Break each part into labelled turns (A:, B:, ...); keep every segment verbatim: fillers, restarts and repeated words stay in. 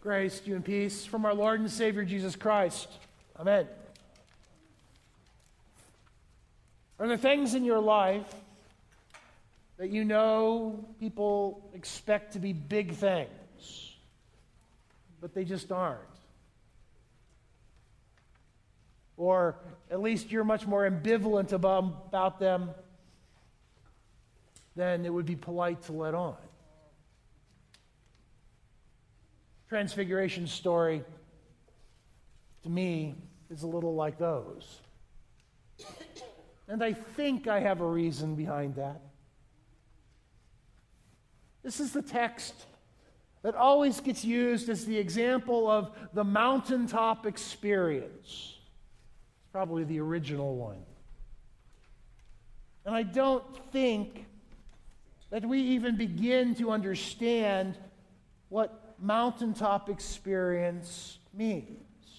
A: Grace to you and peace from our Lord and Savior Jesus Christ. Amen. Are there things in your life that you know people expect to be big things, but they just aren't? Or at least you're much more ambivalent about, about them than it would be polite to let on. Transfiguration story, to me, is a little like those. And I think I have a reason behind that. This is the text that always gets used as the example of the mountaintop experience. It's probably the original one. And I don't think that we even begin to understand what mountaintop experience means.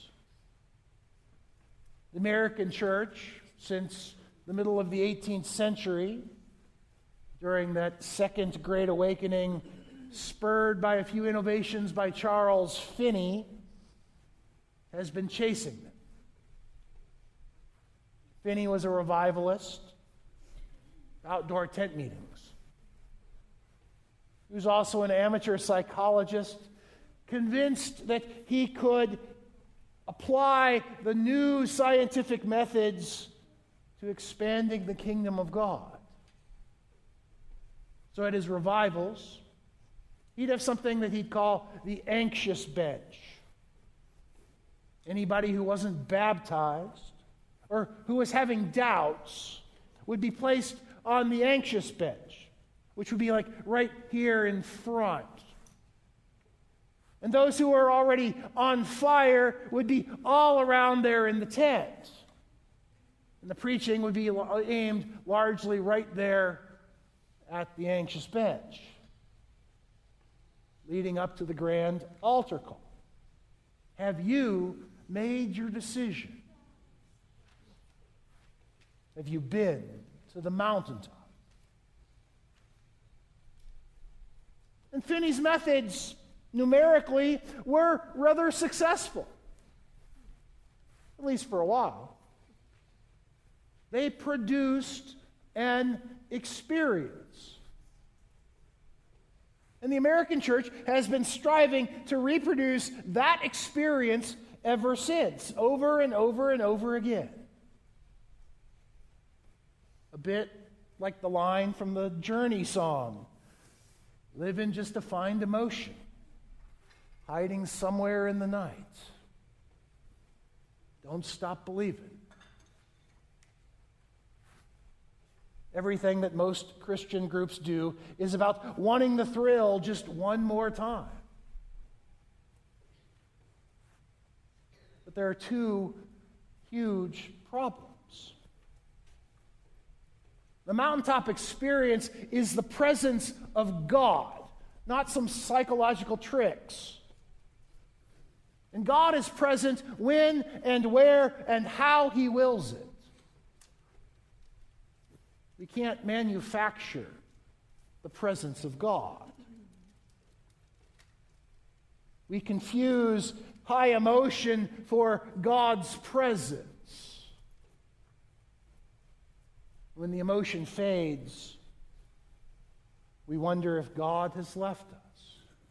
A: The American church, since the middle of the eighteenth century, during that Second Great Awakening, spurred by a few innovations by Charles Finney, has been chasing them. Finney was a revivalist, outdoor tent meetings. He was also an amateur psychologist, convinced that he could apply the new scientific methods to expanding the kingdom of God. So at his revivals, he'd have something that he'd call the anxious bench. Anybody who wasn't baptized or who was having doubts would be placed on the anxious bench, which would be like right here in front. And those who were already on fire would be all around there in the tent. And the preaching would be aimed largely right there at the anxious bench, leading up to the grand altar call. Have you made your decision? Have you been to the mountaintop? And Finney's methods, numerically, were rather successful, at least for a while. They produced an experience. And the American church has been striving to reproduce that experience ever since, over and over and over again. A bit like the line from the Journey song, living just to find emotion, hiding somewhere in the night. Don't stop believing. Everything that most Christian groups do is about wanting the thrill just one more time. But there are two huge problems. The mountaintop experience is the presence of God, not some psychological tricks. And God is present when and where and how He wills it. We can't manufacture the presence of God. We confuse high emotion for God's presence. When the emotion fades, we wonder if God has left us.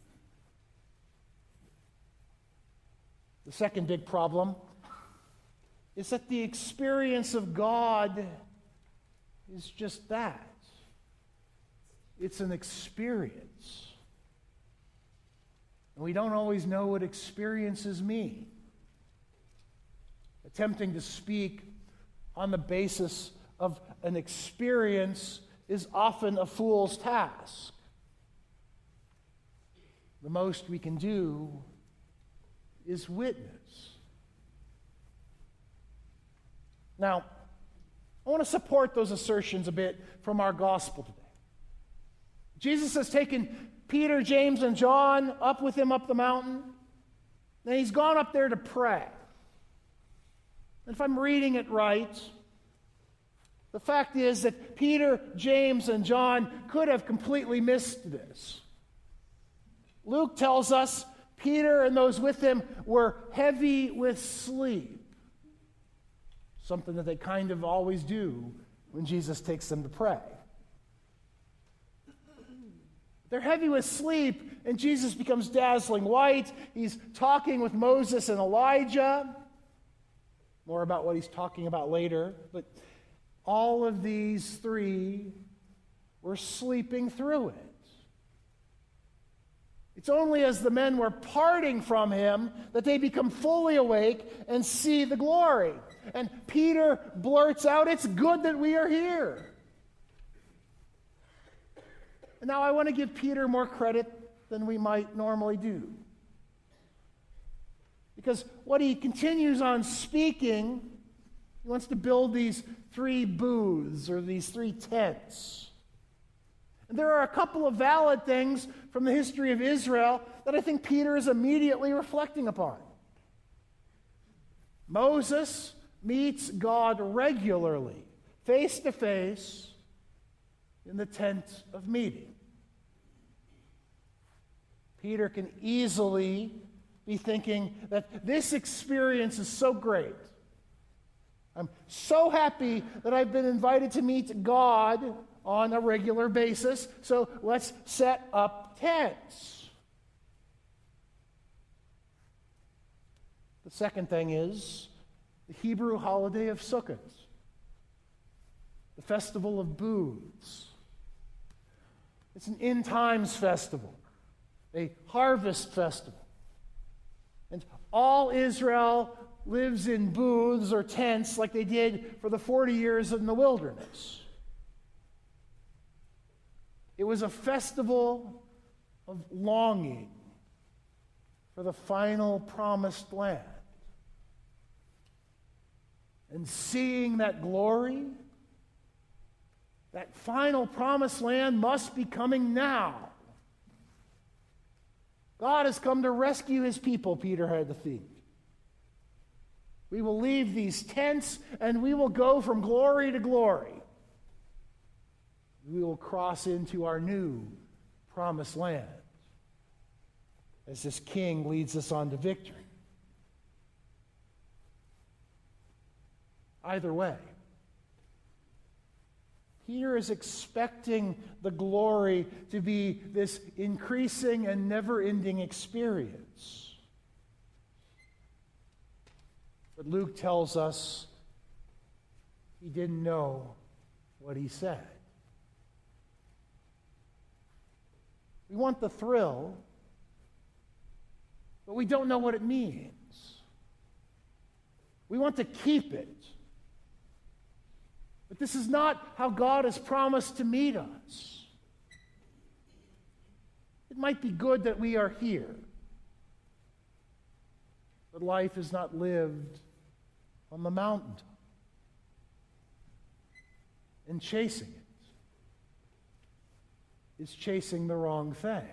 A: The second big problem is that the experience of God is just that. It's an experience. And we don't always know what experiences mean. Attempting to speak on the basis of an experience is often a fool's task. The most we can do is witness. Now, I want to support those assertions a bit from our gospel today. Jesus has taken Peter, James, and John up with him up the mountain, and he's gone up there to pray. And if I'm reading it right, the fact is that Peter, James, and John could have completely missed this. Luke tells us Peter and those with him were heavy with sleep, something that they kind of always do when Jesus takes them to pray. They're heavy with sleep, and Jesus becomes dazzling white. He's talking with Moses and Elijah. More about what he's talking about later. But all of these three were sleeping through it. It's only as the men were parting from him that they become fully awake and see the glory. And Peter blurts out, "It's good that we are here." And now I want to give Peter more credit than we might normally do. Because what he continues on speaking, he wants to build these three booths or these three tents. And there are a couple of valid things from the history of Israel that I think Peter is immediately reflecting upon. Moses meets God regularly, face to face, in the tent of meeting. Peter can easily be thinking that this experience is so great. I'm so happy that I've been invited to meet God on a regular basis, so let's set up tents. The second thing is the Hebrew holiday of Sukkot, the festival of booths. It's an end times festival, a harvest festival. And all Israel lives in booths or tents like they did for the forty years in the wilderness. It was a festival of longing for the final promised land. And seeing that glory, that final promised land must be coming now. God has come to rescue his people, Peter had to think. We will leave these tents and we will go from glory to glory. We will cross into our new promised land as this king leads us on to victory. Either way, Peter is expecting the glory to be this increasing and never-ending experience. But Luke tells us he didn't know what he said. We want the thrill, but we don't know what it means. We want to keep it. But this is not how God has promised to meet us. It might be good that we are here, but life is not lived on the mountaintop. And chasing it is chasing the wrong thing.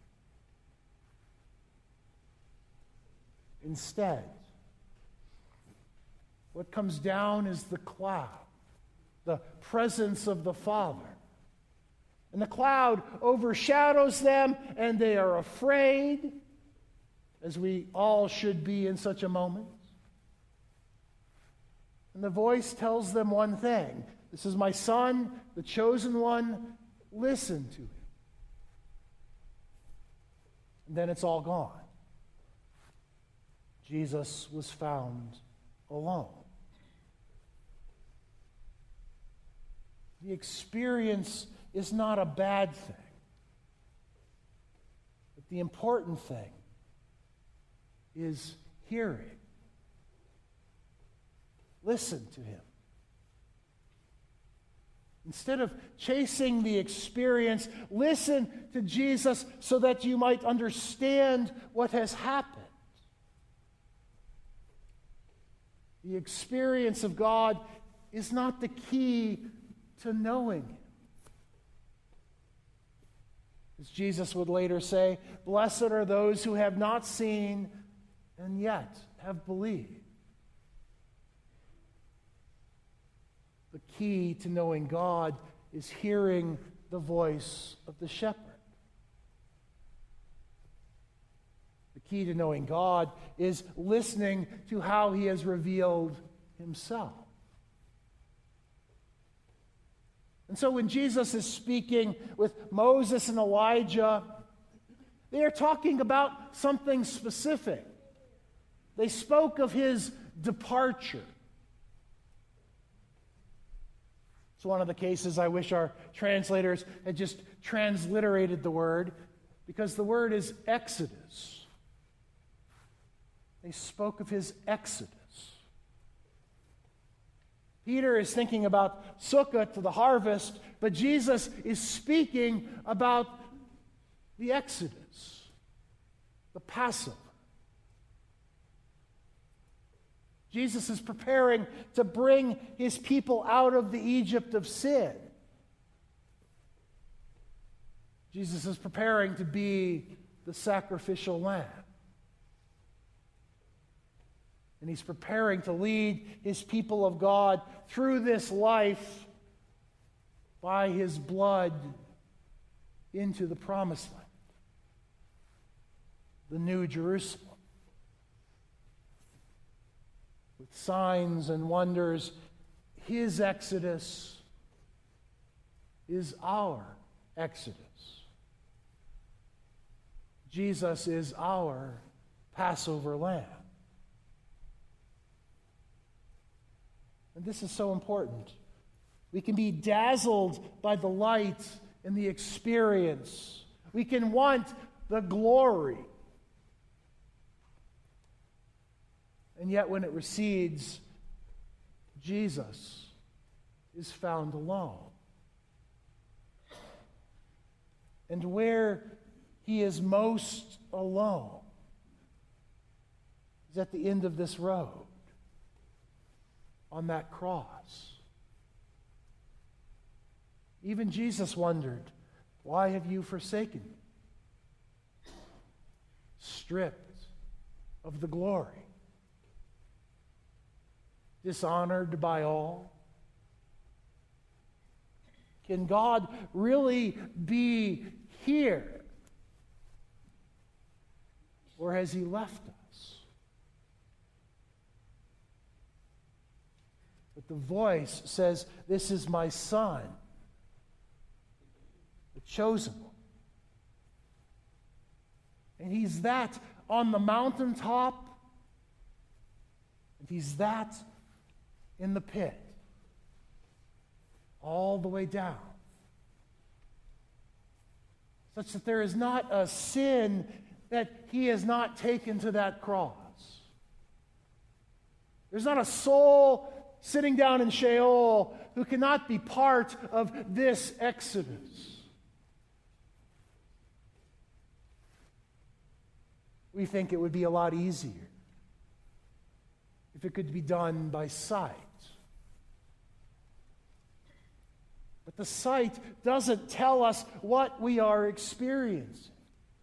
A: Instead, what comes down is the cloud, the presence of the Father. And the cloud overshadows them, and they are afraid, as we all should be in such a moment. And the voice tells them one thing: "This is my Son, the chosen one. Listen to him." And then it's all gone. Jesus was found alone. The experience is not a bad thing. But the important thing is hearing. Listen to him. Instead of chasing the experience, listen to Jesus so that you might understand what has happened. The experience of God is not the key to knowing him. As Jesus would later say, "Blessed are those who have not seen and yet have believed." The key to knowing God is hearing the voice of the shepherd. The key to knowing God is listening to how he has revealed himself. And so when Jesus is speaking with Moses and Elijah, they are talking about something specific. They spoke of his departure. It's one of the cases I wish our translators had just transliterated the word, because the word is exodus. They spoke of his exodus. Peter is thinking about Sukkot, to the harvest, but Jesus is speaking about the Exodus, the Passover. Jesus is preparing to bring his people out of the Egypt of sin. Jesus is preparing to be the sacrificial lamb. And he's preparing to lead his people of God through this life by his blood into the promised land, the New Jerusalem. With signs and wonders, his exodus is our exodus. Jesus is our Passover lamb. And this is so important. We can be dazzled by the light and the experience. We can want the glory. And yet when it recedes, Jesus is found alone. And where he is most alone is at the end of this road, on that cross. Even Jesus wondered, why have you forsaken me? Stripped of the glory, dishonored by all. Can God really be here? Or has he left us? But the voice says, this is my son, the chosen one. And he's that on the mountaintop, and he's that in the pit, all the way down. Such that there is not a sin that he has not taken to that cross. There's not a soul sitting down in Sheol who cannot be part of this exodus. We think it would be a lot easier if it could be done by sight. But the sight doesn't tell us what we are experiencing.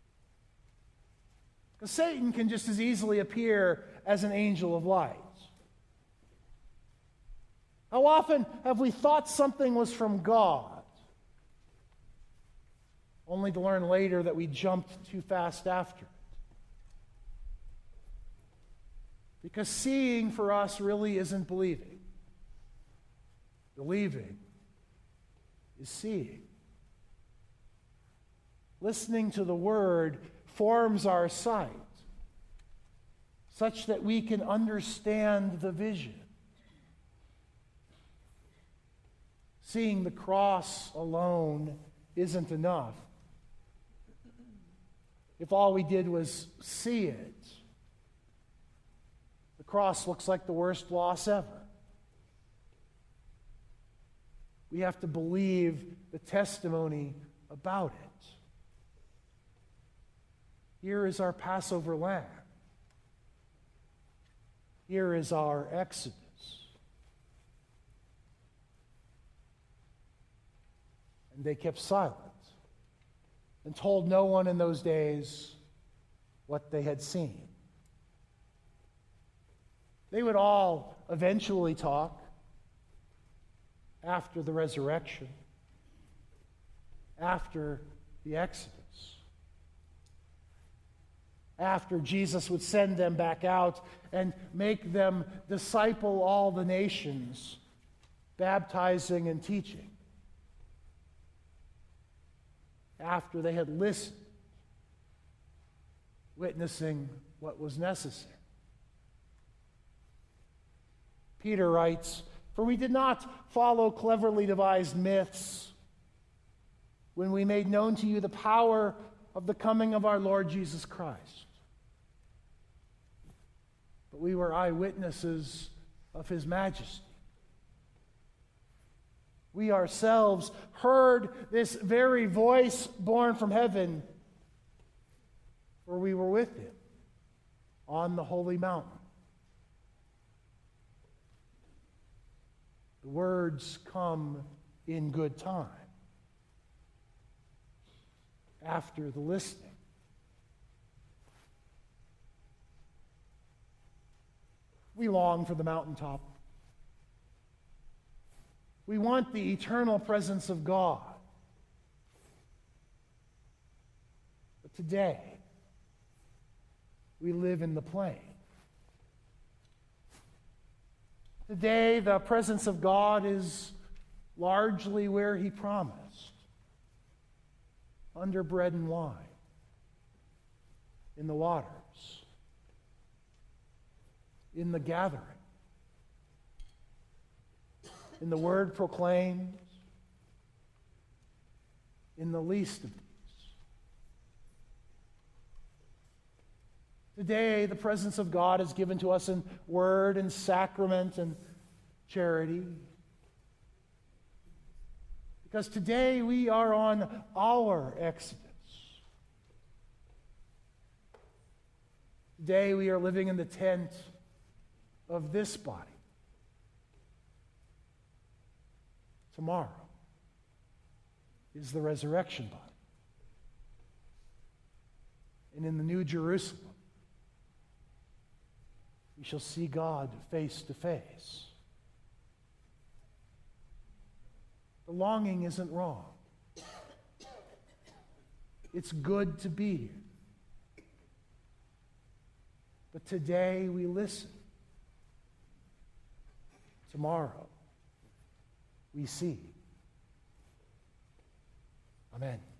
A: Because Satan can just as easily appear as an angel of light. How often have we thought something was from God, only to learn later that we jumped too fast after it? Because seeing for us really isn't believing. Believing is seeing. Listening to the word forms our sight, such that we can understand the vision. Seeing the cross alone isn't enough. If all we did was see it, the cross looks like the worst loss ever. We have to believe the testimony about it. Here is our Passover lamb. Here is our exodus. And they kept silent and told no one in those days what they had seen. They would all eventually talk after the resurrection, after the Exodus. after Jesus would send them back out and make them disciple all the nations, baptizing and teaching. After they had listened, witnessing what was necessary. Peter writes, "For we did not follow cleverly devised myths when we made known to you the power of the coming of our Lord Jesus Christ. But we were eyewitnesses of his majesty. We ourselves heard this very voice born from heaven, for we were with him on the holy mountain." The words come in good time, after the listening. We long for the mountaintop. We want the eternal presence of God. But today, we live in the plain. Today, the presence of God is largely where he promised, under bread and wine, in the waters, in the gathering, in the word proclaimed, in the least of these. Today, the presence of God is given to us in word and sacrament and charity. Because today we are on our exodus. Today we are living in the tent of this body. Tomorrow is the resurrection body. And in the New Jerusalem, we shall see God face to face. The longing isn't wrong. It's good to be here. But today we listen. Tomorrow we see. Amen.